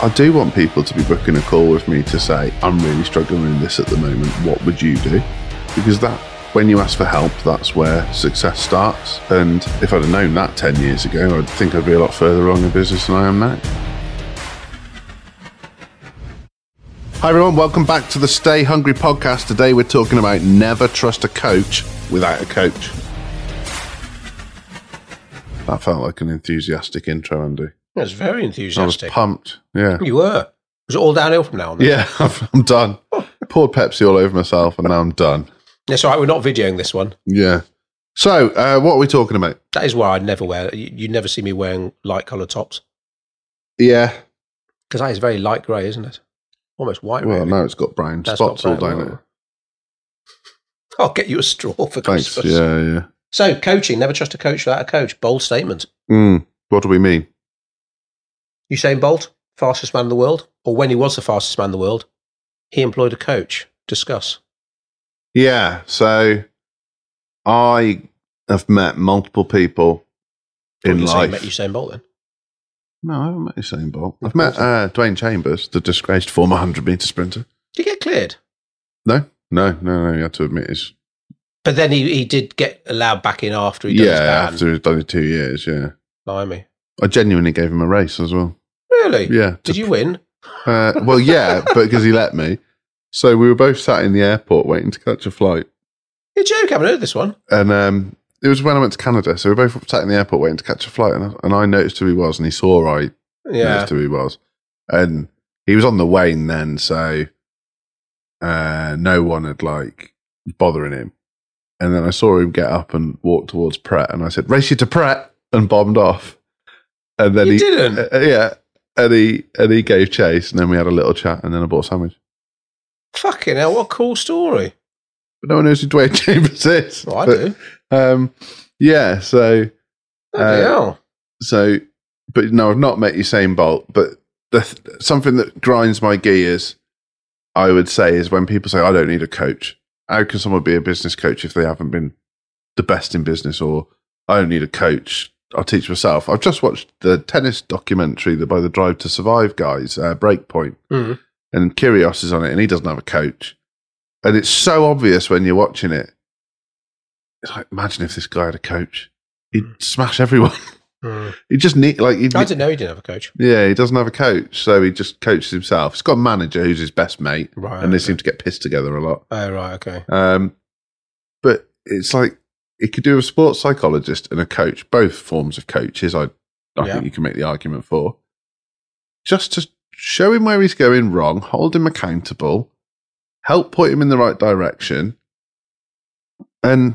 I do want people to be booking a call with me to say, I'm really struggling with this at the moment. What would you do? Because when you ask for help, that's where success starts. And if I'd have known that 10 years ago, I'd think I'd be a lot further along in business than I am now. Hi everyone, welcome back to the Stay Hungry podcast. Today we're talking about never trust a coach without a coach. That felt like an enthusiastic intro, Andy. It was very enthusiastic. I was pumped, yeah. You were. Was it all downhill from now on? Then? Yeah, I'm done. Poured Pepsi all over myself and now I'm done. That's all right, we're not videoing this one. Yeah. So, what are we talking about? That is why I'd never wear, you never see me wearing light coloured tops. Yeah. Because that is very light grey, isn't it? Almost white. Well, really. now it's got brown spots all down it. I'll get you a straw for Thanks. Christmas. Yeah. So, coaching, never trust a coach without a coach. Bold statement. What do we mean? Usain Bolt, fastest man in the world, or when he was the fastest man in the world, he employed a coach. Discuss. Yeah, so I have met multiple people in life. You met Usain Bolt then? No, I haven't met Usain Bolt. I've met Dwayne Chambers, the disgraced former 100-metre sprinter. Did he get cleared? No, you have to admit his... But then he did get allowed back in after he done his ban. After he'd done it 2 years, yeah. Blimey. I genuinely gave him a race as well. Really? Yeah. Did you win? Well, yeah, but because he let me. So we were both sat in the airport waiting to catch a flight. You're joking, I haven't heard this one. And it was when I went to Canada. So we were both sat in the airport waiting to catch a flight. And I noticed who he was, and he saw I noticed who he was. And he was on the wane then, so no one had bothering him. And then I saw him get up and walk towards Pret, and I said, "Race you to Pret," and bombed off. And then he didn't? And he gave chase, and then we had a little chat, and then I bought a sandwich. Fucking hell, what a cool story. But no one knows who Dwayne Chambers is. Well, I do. Yeah, so... hell. So, but no, I've not met Usain Bolt, but something that grinds my gears, I would say, is when people say, I don't need a coach. How can someone be a business coach if they haven't been the best in business? Or, I don't need a coach. I'll teach myself. I've just watched the tennis documentary by the Drive to Survive guys, Breakpoint. Mm. And Kyrgios is on it, and he doesn't have a coach. And it's so obvious when you're watching it. It's like, imagine if this guy had a coach. He'd smash everyone. Mm. He just need I didn't know he didn't have a coach. Yeah, he doesn't have a coach, so he just coaches himself. He's got a manager who's his best mate, right? And they seem to get pissed together a lot. Oh, right, okay. But it's like he could do a sports psychologist and a coach, both forms of coaches. I think you can make the argument for, just to show him where he's going wrong, hold him accountable, help point him in the right direction, and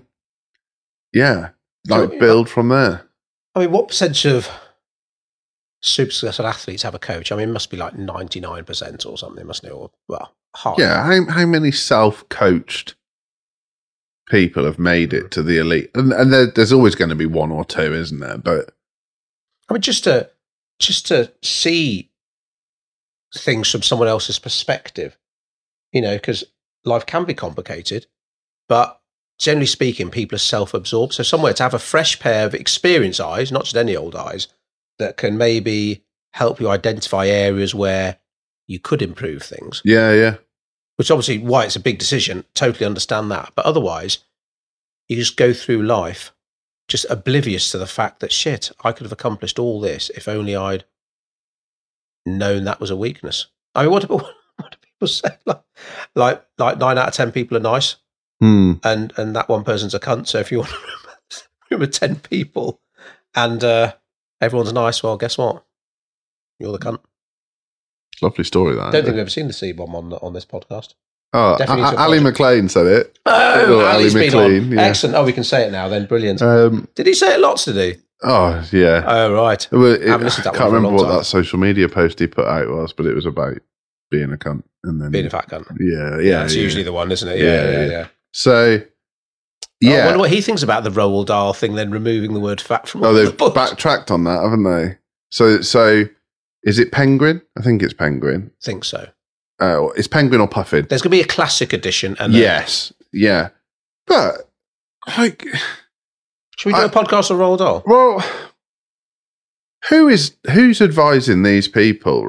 build from there. I mean, what percentage of super successful athletes have a coach? I mean, it must be like 99% or something, mustn't it? Or, well, hard. Yeah, how many self-coached people have made it to the elite? And there's always going to be one or two, isn't there? But I mean, just to see things from someone else's perspective, because life can be complicated, but generally speaking, people are self-absorbed. So somewhere to have a fresh pair of experienced eyes, not just any old eyes, that can maybe help you identify areas where you could improve things. Yeah. Which obviously why it's a big decision, totally understand that. But otherwise, you just go through life just oblivious to the fact that, shit, I could have accomplished all this if only I'd known that was a weakness. I mean, what do people say? Like 9 out of 10 people are nice. And that one person's a cunt. So if you want to remember 10 people and everyone's nice, well, guess what? You're the cunt. Lovely story, that. I don't think we've ever seen the C-bomb on this podcast. Oh, Ali McLean said it. Ali's been on. Yeah. Excellent. Oh, we can say it now then. Brilliant. Did he say it lots, did he? Oh, yeah. Oh, right. Well, I haven't listened to that I can't remember what that social media post he put out was, but it was about being a cunt. And then being a fat cunt. Yeah. That's usually the one, isn't it? Yeah. So, yeah. I wonder what he thinks about the Roald Dahl thing, then removing the word fat from all they've the books. Backtracked on that, haven't they? So is it Penguin? I think it's Penguin. I think so. It's Penguin or Puffin. There's going to be a classic edition. And yes, yeah. But, should we do a podcast on Roald Dahl? Well, who's advising these people, right?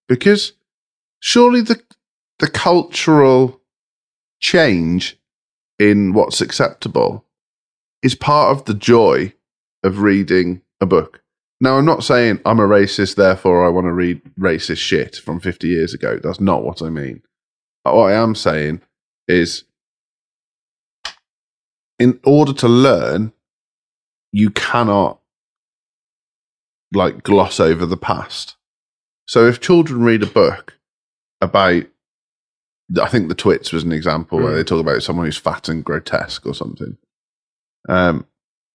Because surely the cultural change in what's acceptable is part of the joy of reading a book. Now, I'm not saying I'm a racist, therefore I want to read racist shit from 50 years ago. That's not what I mean. What I am saying is, in order to learn, you cannot gloss over the past. So if children read a book about, I think The Twits was an example where they talk about someone who's fat and grotesque or something. And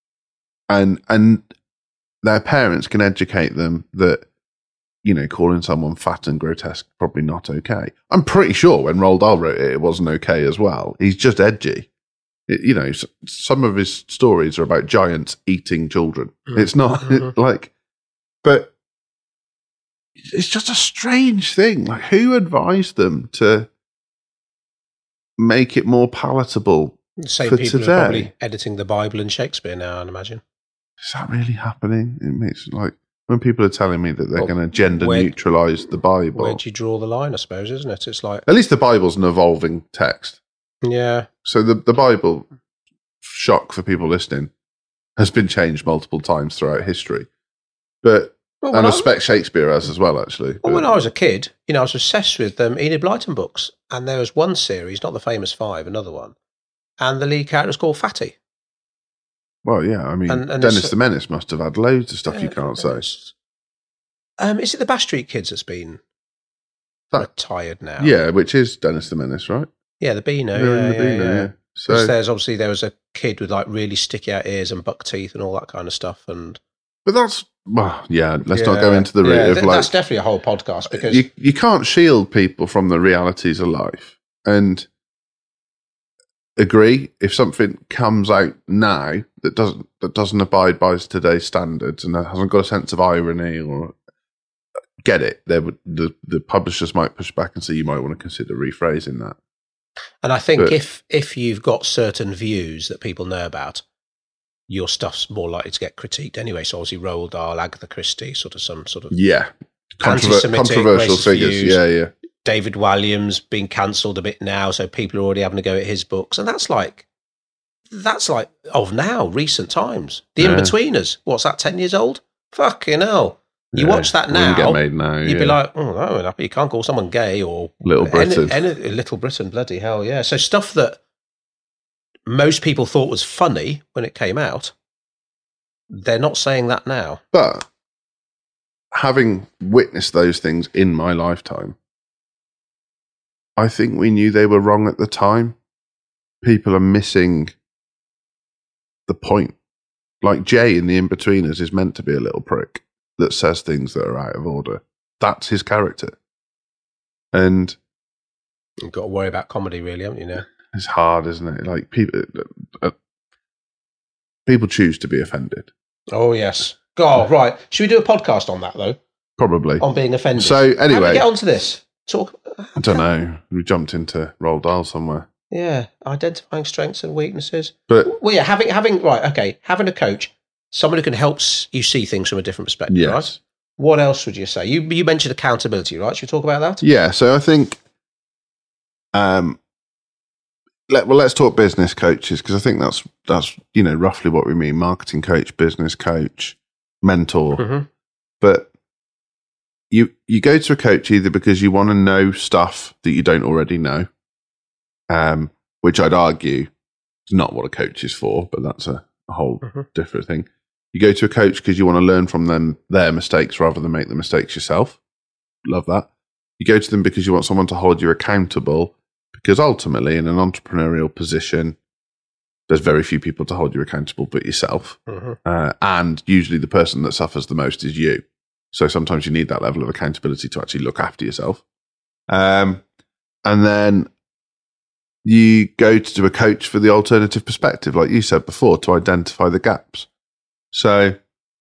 their parents can educate them that, calling someone fat and grotesque probably not okay. I'm pretty sure when Roald Dahl wrote it, it wasn't okay as well. He's just edgy. Some of his stories are about giants eating children. It's not but it's just a strange thing. Who advised them to make it more palatable the same for people today? Are probably editing the Bible and Shakespeare now, I'd imagine. Is that really happening? It makes when people are telling me that they're going to gender neutralise the Bible. Where do you draw the line, I suppose, isn't it? It's like, at least the Bible's an evolving text. Yeah. So the Bible, shock for people listening, has been changed multiple times throughout history. But and I respect Shakespeare as well, actually. Well, when I was a kid, I was obsessed with Enid Blyton books. And there was one series, not the famous 5, another one. And the lead character was called Fatty. Well, yeah, I mean, and Dennis the Menace must have had loads of stuff you can't say. Is it the Bash Street Kids that's been retired now? Yeah, which is Dennis the Menace, right? Yeah, the Beano. Yeah. So there was a kid with really sticky out ears and buck teeth and all that kind of stuff. But that's, let's not go into the route of that's definitely a whole podcast, because you can't shield people from the realities of life. And agree, if something comes out now that doesn't abide by today's standards and that hasn't got a sense of irony, or get it, the publishers might push back and say you might want to consider rephrasing that. And I think if you've got certain views that people know about, your stuff's more likely to get critiqued anyway. So obviously Roald Dahl, Agatha Christie, some sort of controversial figures. Views. Yeah. David Walliams being cancelled a bit now, so people are already having to go at his books, and that's like of now, recent times. The In-Betweeners, what's that, 10 years old? Fucking hell. You watch that now, get made now, you'd be like, no, you can't call someone gay or Little Britain. Little Britain, bloody hell, yeah. So stuff that most people thought was funny when it came out, they're not saying that now. But having witnessed those things in my lifetime, I think we knew they were wrong at the time. People are missing the point. Like Jay in The In-Betweeners is meant to be a little prick that says things that are out of order. That's his character. And you've got to worry about comedy, really, haven't you, now? It's hard, isn't it? People choose to be offended. Oh, yes. Oh, right. Should we do a podcast on that, though? Probably. On being offended. So, anyway. How do we get onto this? I don't know. We jumped into Roald Dahl somewhere. Yeah. Identifying strengths and weaknesses. But, well, yeah, having a coach, someone who can help you see things from a different perspective, yes. Right? What else would you say? You mentioned accountability, right? Should we talk about that? Yeah. So I think, let's talk business coaches, because I think that's roughly what we mean: marketing coach, business coach, mentor. Mm-hmm. But you go to a coach either because you want to know stuff that you don't already know, which I'd argue is not what a coach is for, but that's a whole different thing. You go to a coach because you want to learn from their mistakes rather than make the mistakes yourself. Love that. You go to them because you want someone to hold you accountable, because ultimately in an entrepreneurial position, there's very few people to hold you accountable but yourself. And usually the person that suffers the most is you. So sometimes you need that level of accountability to actually look after yourself. And then you go to a coach for the alternative perspective, like you said before, to identify the gaps. So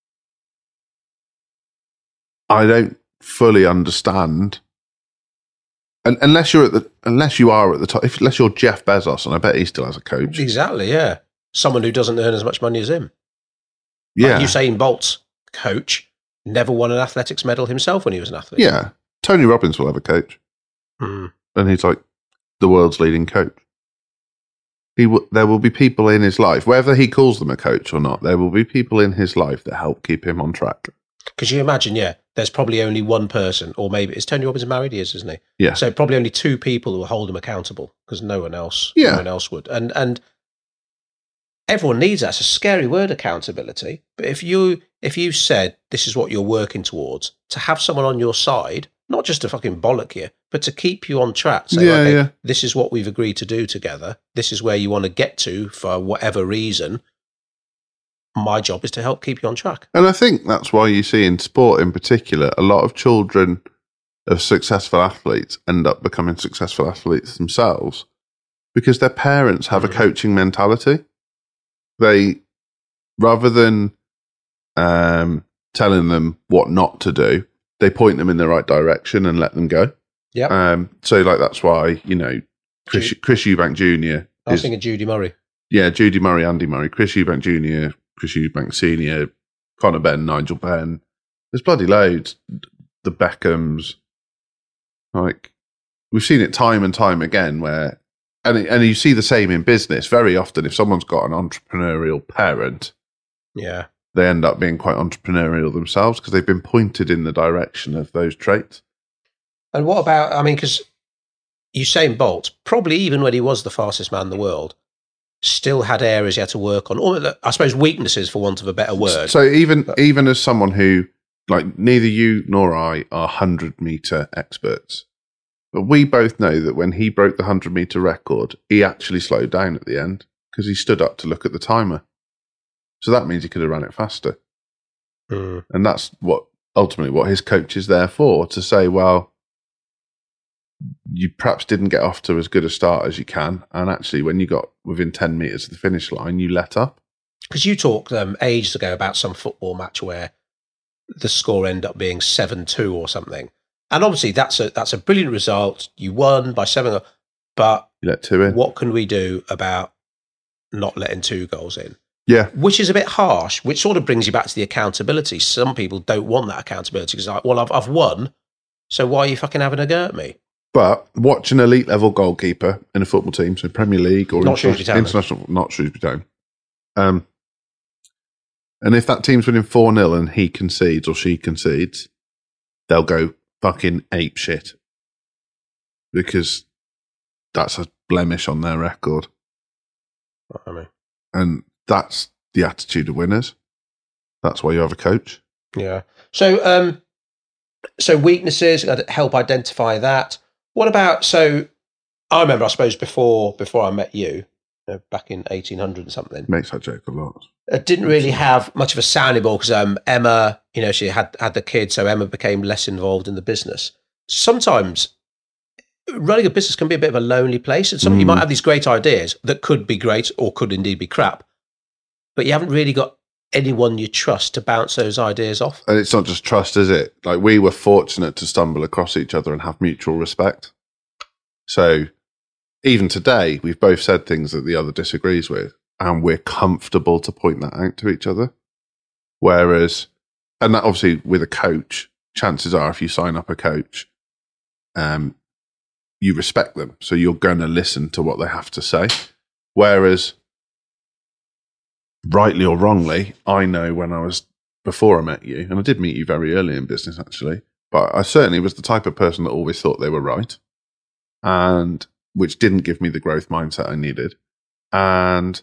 I don't fully understand, unless you are at the top, unless you're Jeff Bezos, and I bet he still has a coach. Exactly, yeah. Someone who doesn't earn as much money as him. Yeah. Like Usain Bolt's coach never won an athletics medal himself when he was an athlete. Yeah, Tony Robbins will have a coach. Mm. And he's like the world's leading coach. There will be people in his life, whether he calls them a coach or not, there will be people in his life that help keep him on track. Because you imagine, there's probably only one person, or maybe is Tony Robbins married? He is, isn't he? Yeah. So probably only two people who will hold him accountable because no one else would. And everyone needs that. It's a scary word, accountability. But if you said this is what you're working towards, to have someone on your side, not just to fucking bollock you, but to keep you on track. Say, this is what we've agreed to do together. This is where you want to get to for whatever reason. My job is to help keep you on track. And I think that's why you see in sport in particular, a lot of children of successful athletes end up becoming successful athletes themselves because their parents have a coaching mentality. They, rather than telling them what not to do, they point them in the right direction and let them go. Yeah. So that's why, Chris Eubank Jr. I was thinking Judy Murray. Yeah, Judy Murray, Andy Murray, Chris Eubank Jr., Chris Eubank Sr., Conor Benn, Nigel Benn. There's bloody loads. The Beckhams. We've seen it time and time again where, and you see the same in business. Very often, if someone's got an entrepreneurial parent, they end up being quite entrepreneurial themselves because they've been pointed in the direction of those traits. And what about, because Usain Bolt, probably even when he was the fastest man in the world, still had areas he had to work on, or I suppose weaknesses, for want of a better word. So even as someone who, neither you nor I are 100-meter experts, but we both know that when he broke the 100-meter record, he actually slowed down at the end because he stood up to look at the timer. So that means he could have run it faster. Mm. And that's ultimately what his coach is there for, to say, well, you perhaps didn't get off to as good a start as you can. And actually, when you got within 10 metres of the finish line, you let up. Because you talked ages ago about some football match where the score ended up being 7-2 or something. And obviously, that's a brilliant result. You won by 7, but you let 2 in. What can we do about not letting 2 goals in? Yeah. Which is a bit harsh, which sort of brings you back to the accountability. Some people don't want that accountability because I've won, so why are you fucking having a go at me? But watch an elite level goalkeeper in a football team, so Premier League or international, not Shrewsbury Town. And if that team's winning 4-0 and he concedes or she concedes, they'll go fucking ape shit because that's a blemish on their record. And that's the attitude of winners. That's why you have a coach. Yeah. So weaknesses, help identify that. What about, so I remember, I suppose, before I met you, back in 1800 and something. Makes that joke a lot. I didn't really have much of a sounding board because Emma, she had the kid, so Emma became less involved in the business. Sometimes running a business can be a bit of a lonely place. And you might have these great ideas that could be great or could indeed be crap, but you haven't really got anyone you trust to bounce those ideas off. And it's not just trust, is it? We were fortunate to stumble across each other and have mutual respect. So even today, we've both said things that the other disagrees with, and we're comfortable to point that out to each other. Whereas, and that obviously with a coach, chances are if you sign up a coach, you respect them. So you're going to listen to what they have to say. Whereas, rightly or wrongly, I know before I met you, and I did meet you very early in business actually, but I certainly was the type of person that always thought they were right, and which didn't give me the growth mindset I needed. And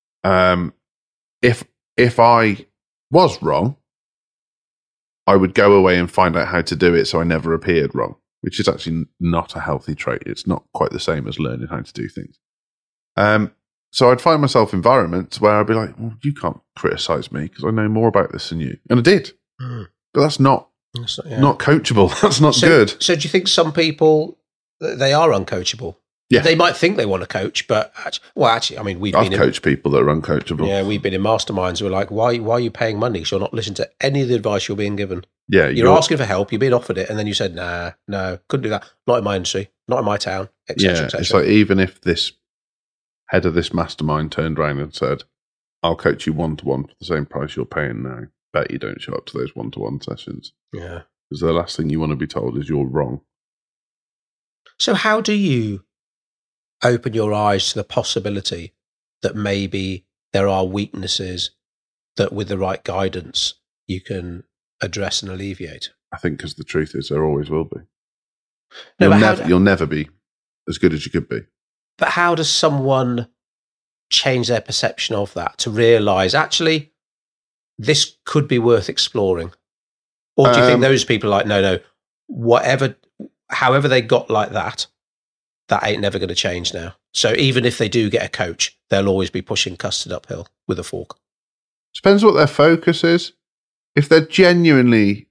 if I was wrong, I would go away and find out how to do it so I never appeared wrong, which is actually not a healthy trait. It's not quite the same as learning how to do things. So I'd find myself environments where I'd be like, well, you can't criticize me because I know more about this than you. And I did. But that's not coachable. That's not good. So do you think some people, they are uncoachable? Yeah. They might think they want to coach, but actually, I've coached people that are uncoachable. Yeah, we've been in masterminds who are like, why are you paying money? Because you're not listening to any of the advice you're being given. Yeah. You're asking for help, you're being offered it, and then you said, no, couldn't do that. Not in my industry, not in my town, etc. Yeah, it's like even if this head of this mastermind turned around and said, I'll coach you one-to-one for the same price you're paying now, bet you don't show up to those one-to-one sessions. Yeah. Because the last thing you want to be told is you're wrong. So how do you open your eyes to the possibility that maybe there are weaknesses that with the right guidance you can address and alleviate? I think because the truth is there always will be. No, you'll never be as good as you could be. But how does someone change their perception of that to realise, actually, this could be worth exploring? Or do you think those people are like, no, however they got like that ain't never going to change now. So even if they do get a coach, they'll always be pushing custard uphill with a fork. Depends what their focus is. If they're genuinely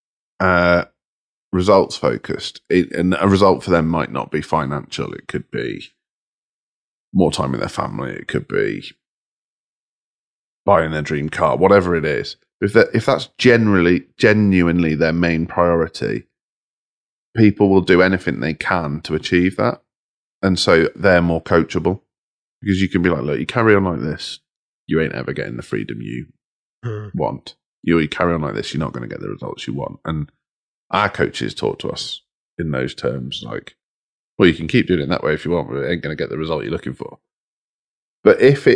results focused, and a result for them might not be financial. It could be more time with their family. It could be buying their dream car, whatever it is. If that's genuinely their main priority, people will do anything they can to achieve that. And so they're more coachable, because you can be like, look, you carry on like this, you ain't ever getting the freedom you want. You carry on like this, you're not going to get the results you want. And our coaches talk to us in those terms, like, well, you can keep doing it that way if you want, but it ain't going to get the result you're looking for. But if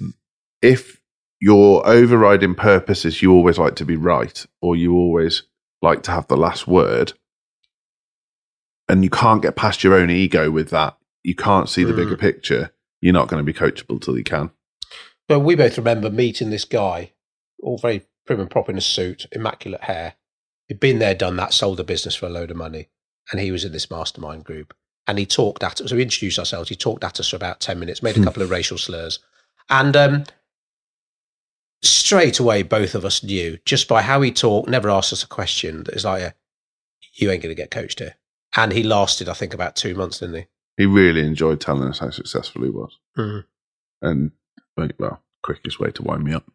your overriding purpose is you always like to be right, or you always like to have the last word, and you can't get past your own ego with that, you can't see the bigger picture, you're not going to be coachable till you can. Well, we both remember meeting this guy, all very prim and proper in a suit, immaculate hair. He'd been there, done that, sold a business for a load of money, and he was in this mastermind group. And he talked at us, so we introduced ourselves, he talked at us for about 10 minutes, made a couple of racial slurs. And straight away, both of us knew, just by how he talked, never asked us a question, that it's like, you ain't going to get coached here. And he lasted, I think, about 2 months, didn't he? He really enjoyed telling us how successful he was. And, well, quickest way to wind me up.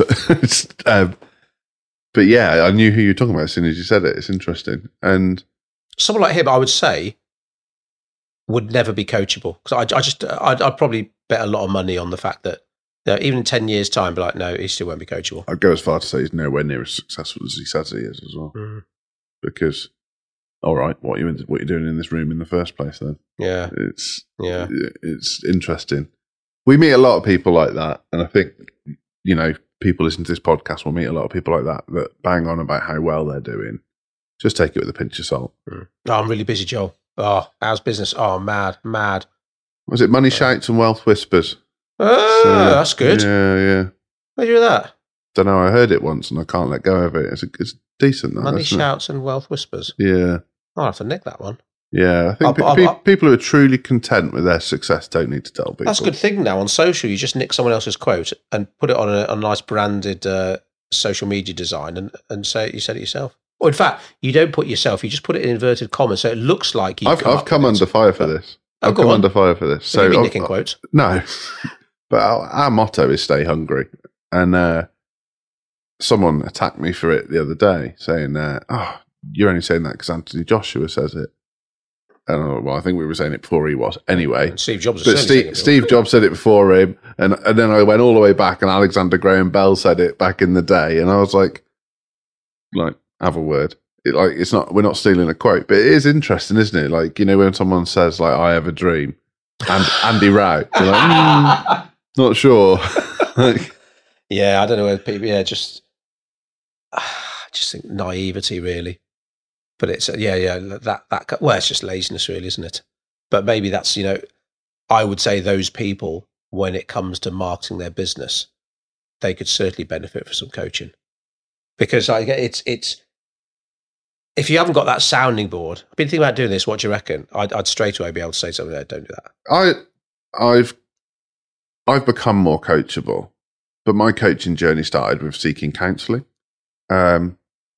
But yeah, I knew who you were talking about as soon as you said it. It's interesting. And someone like him, I would say, would never be coachable. Because I'd probably bet a lot of money on the fact that even in 10 years' time, be like, no, he still won't be coachable. I'd go as far to say he's nowhere near as successful as he says he is as well. Because, all right, what are you doing in this room in the first place then? Yeah. It's interesting. We meet a lot of people like that, and I think, people listening to this podcast will meet a lot of people like that bang on about how well they're doing. Just take it with a pinch of salt. Oh, I'm really busy, Joel. Oh, how's business? Oh, mad. Was it Money Shouts and Wealth Whispers? Oh, that's good. Yeah. Where'd you hear that? Don't know. I heard it once and I can't let go of it. It's decent. Money Shouts and Wealth Whispers. Yeah. I'll have to nick that one. Yeah, I think people who are truly content with their success don't need to tell people. That's a good thing now on social. You just nick someone else's quote and put it on a nice branded social media design and say you said it yourself. Or in fact, you don't put yourself. You just put it in inverted commas, so it looks like you've I've come under fire for this. I've come under fire for this. So you nicking quotes? No, but our motto is "Stay hungry," and someone attacked me for it the other day, saying, "Oh, you're only saying that because Anthony Joshua says it." And I think we were saying it before he was. Anyway, Steve Jobs. But Steve Jobs said it before him, and then I went all the way back, and Alexander Graham Bell said it back in the day, and I was like, have a word. It's not. We're not stealing a quote, but it is interesting, isn't it? Like, when someone says, like, "I have a dream," and Andy Rao, you're like, not sure. Yeah, I don't know whether people. Yeah, just think naivety, really. But it's that well, it's just laziness, really, isn't it? But maybe that's I would say those people, when it comes to marketing their business, they could certainly benefit from some coaching, because it's if you haven't got that sounding board. I've been thinking about doing this. What do you reckon? I'd straight away be able to say something like, don't do that. I've become more coachable, but my coaching journey started with seeking counselling, and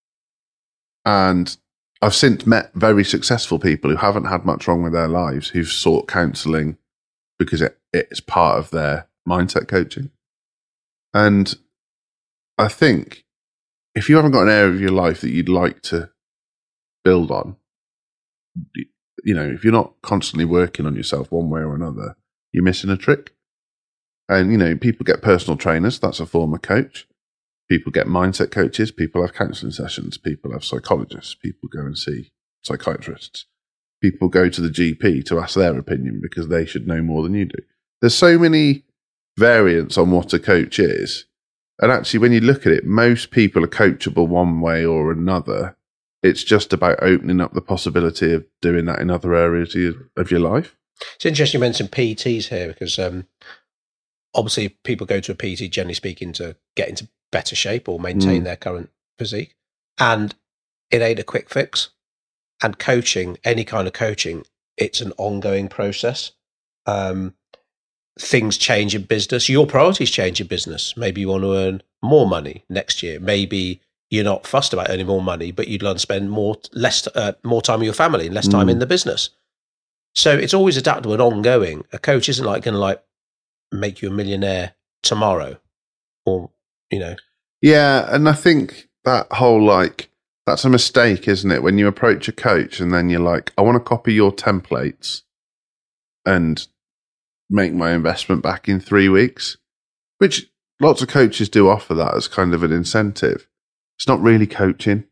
I've since met very successful people who haven't had much wrong with their lives, who've sought counselling because it's part of their mindset coaching. And I think if you haven't got an area of your life that you'd like to build on, if you're not constantly working on yourself one way or another, you're missing a trick. And, people get personal trainers. That's a form of coach. People get mindset coaches, people have counselling sessions, people have psychologists, people go and see psychiatrists, people go to the GP to ask their opinion because they should know more than you do. There's so many variants on what a coach is. And actually, when you look at it, most people are coachable one way or another. It's just about opening up the possibility of doing that in other areas of your life. It's interesting you mentioned PTs here because obviously people go to a PT, generally speaking, to get into better shape or maintain their current physique. And it ain't a quick fix. And coaching, any kind of coaching, it's an ongoing process. Things change in business. Your priorities change in business. Maybe you want to earn more money next year. Maybe you're not fussed about earning more money, but you'd like to spend more time with your family and less time in the business. So it's always adaptable and ongoing. A coach isn't like going to make you a millionaire tomorrow, or Yeah, and I think that whole that's a mistake, isn't it? When you approach a coach and then you're like, I want to copy your templates and make my investment back in 3 weeks, which lots of coaches do offer that as kind of an incentive. It's not really coaching.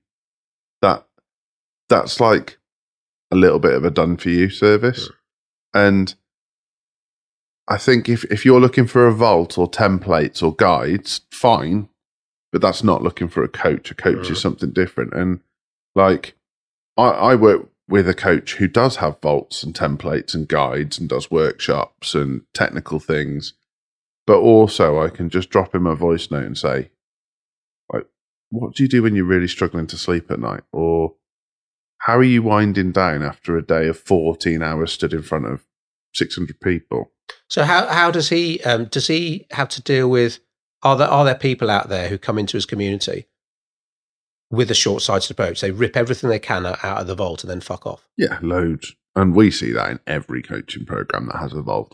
That's like a little bit of a done for you service. And I think if you're looking for a vault or templates or guides, fine, but that's not looking for a coach. A coach is something different. And I work with a coach who does have vaults and templates and guides and does workshops and technical things, but also I can just drop him a voice note and say, what do you do when you're really struggling to sleep at night? Or how are you winding down after a day of 14 hours stood in front of 600 people? So how does he have to deal with, are there people out there who come into his community with a short-sighted approach? They rip everything they can out of the vault and then fuck off. Yeah, loads. And we see that in every coaching program that has a vault.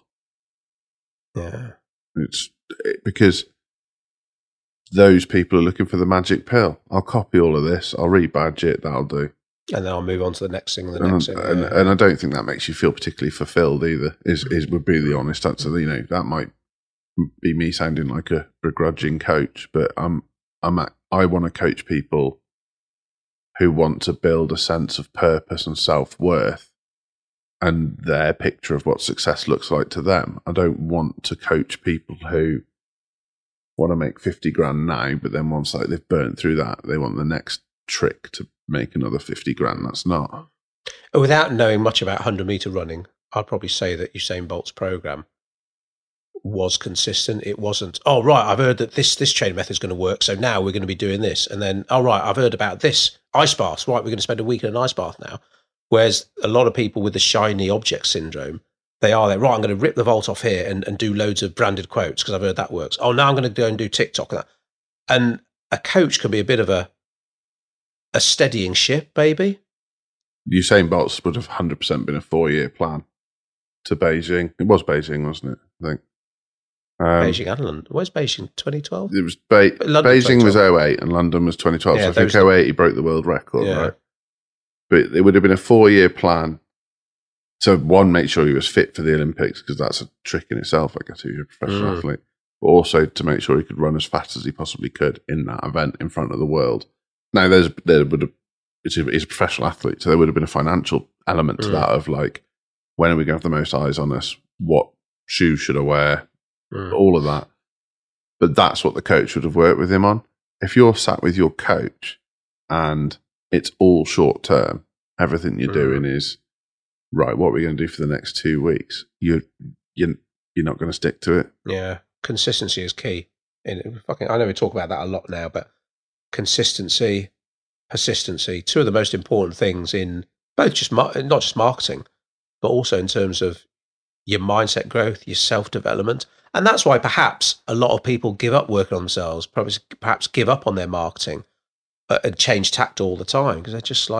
Yeah. It's because those people are looking for the magic pill. I'll copy all of this. I'll rebadge it. That'll do. And then I'll move on to the next thing. And I don't think that makes you feel particularly fulfilled either, would be the honest answer. That might be me sounding like a begrudging coach, but I want to coach people who want to build a sense of purpose and self-worth and their picture of what success looks like to them. I don't want to coach people who want to make 50 grand now, but then once they've burnt through that, they want the next trick to make another 50 grand. That's not. Without knowing much about 100-meter running, I'd probably say that Usain Bolt's program was consistent. It wasn't, oh, right, I've heard that this training method is going to work, so now we're going to be doing this. And then, oh, right, I've heard about this ice bath. Right, we're going to spend a week in an ice bath now. Whereas a lot of people with the shiny object syndrome, they are there, right, I'm going to rip the vault off here and do loads of branded quotes because I've heard that works. Oh, now I'm going to go and do TikTok and that. And a coach can be a bit of a steadying ship, baby. Usain Bolt's would have 100% been a 4-year plan to Beijing. It was Beijing, wasn't it? I think. Beijing and London. Where's Beijing? 2012? It was Beijing was 2008 and London was 2012. Yeah, so I think 08 he broke the world record, right? But it would have been a 4-year plan. So one, make sure he was fit for the Olympics, because that's a trick in itself, I guess, if you're a professional athlete. But also to make sure he could run as fast as he possibly could in that event in front of the world. Now, he's a professional athlete, so there would have been a financial element to that of when are we going to have the most eyes on us? What shoes should I wear? All of that. But that's what the coach would have worked with him on. If you're sat with your coach and it's all short term, everything you're doing is, right, what are we going to do for the next 2 weeks? You're not going to stick to it. Yeah, consistency is key. I know we talk about that a lot now, but consistency, persistency, two of the most important things in both not just marketing, but also in terms of your mindset growth, your self-development. And that's why perhaps a lot of people give up working on themselves, perhaps give up on their marketing and change tact all the time, because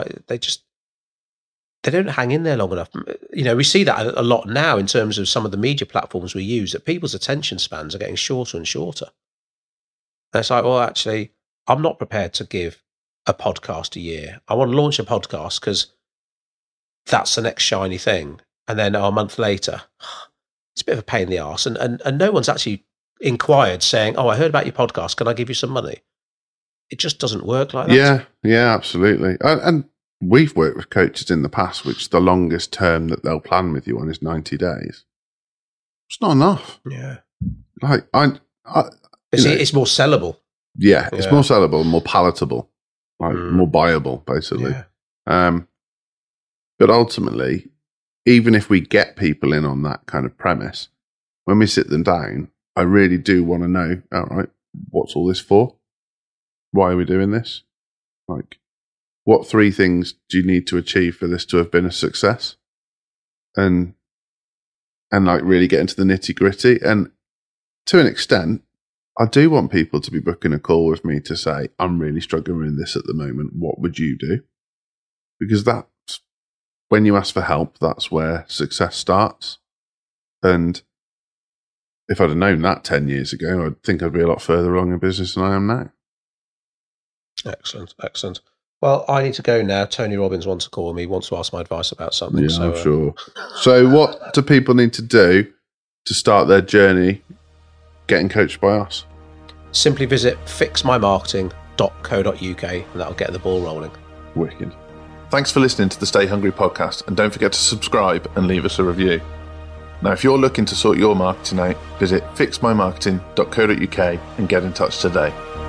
they don't hang in there long enough. We see that a lot now in terms of some of the media platforms we use, that people's attention spans are getting shorter and shorter. And it's like, well, actually, I'm not prepared to give a podcast a year. I want to launch a podcast because that's the next shiny thing. And then a month later, it's a bit of a pain in the arse. And no one's actually inquired saying, oh, I heard about your podcast. Can I give you some money? it just doesn't work like that. Yeah, absolutely. And we've worked with coaches in the past, which the longest term that they'll plan with you on is 90 days. It's not enough. Yeah. Like, it's more sellable. Yeah, it's more sellable, more palatable, like more buyable, basically. Yeah. But ultimately, even if we get people in on that kind of premise, when we sit them down, I really do want to know, all right, what's all this for? Why are we doing this? Like, what 3 things do you need to achieve for this to have been a success? And like really get into the nitty gritty. And to an extent, I do want people to be booking a call with me to say, I'm really struggling with this at the moment. What would you do? Because that's when you ask for help, that's where success starts. And if I'd have known that 10 years ago, I think I'd be a lot further along in business than I am now. Excellent. Well, I need to go now. Tony Robbins wants to call me, wants to ask my advice about something. Yeah, I'm sure. So what do people need to do to start their journey getting coached by us? Simply visit fixmymarketing.co.uk and that'll get the ball rolling. Wicked. Thanks for listening to the Stay Hungry podcast, and don't forget to subscribe and leave us a review. Now, if you're looking to sort your marketing out, visit fixmymarketing.co.uk and get in touch today.